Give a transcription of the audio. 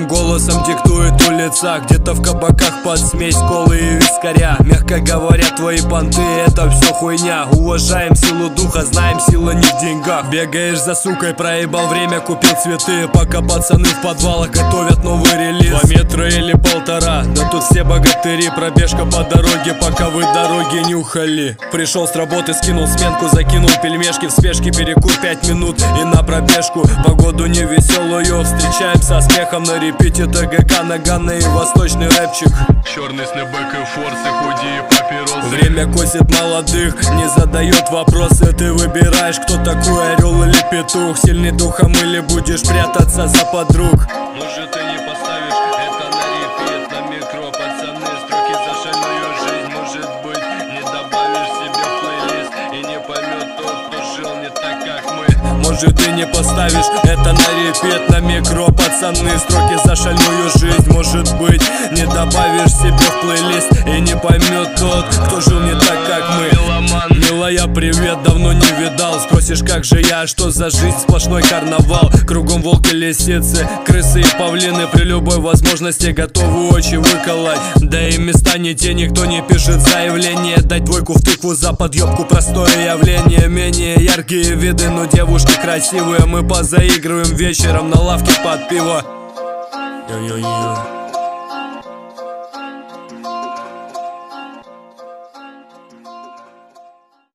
Своим голосом диктует улица, где-то в кабаках под смесь колы и вискаря. Мягко говоря, твои понты — это все хуйня. Уважаем силу духа, знаем, сила не в деньгах. Бегаешь за сукой, проебал время, купил цветы, пока пацаны в подвалах готовят новый релиз. 2 метра или 1,5, да тут все богатыри. Пробежка по дороге, пока вы дороги нюхали. Пришел с работы, скинул сменку, закинул пельмешки. В спешке перекур 5 минут и на пробежку. Погоду невеселую встречаем со смехом. На репите ТГК, Нагано и восточный рэпчик. Черный снэпбэк и форсы, худи и папиросы. Время косит молодых, не задает вопросы. Ты выбираешь, кто такой, орел или петух. Сильный духом или будешь прятаться за подруг. Может, ты не поставишь это на репит, на микро, пацаны, строки за шальную жизнь. Может быть, не добавишь себе в плейлист и не поймет тот, кто жил не так, как мы. Может, ты не поставишь это на репит, на микро, пацаны, строки за шальную жизнь. Может быть, не добавишь себе в плейлист и не поймет тот, кто жил не так, как мы. Милая, привет, давно не видал. Спросишь, как же я, что за жизнь, сплошной карнавал. Кругом волки, лисицы, крысы и павлины. При любой возможности готовы очи выколоть. Да и места не те, никто не пишет заявление. Дать двойку в тыкву за подъебку, простое явление. Менее яркие виды, но девушки красивые. Мы позаигрываем вечером на лавке под пиво. Йо-йо-йо.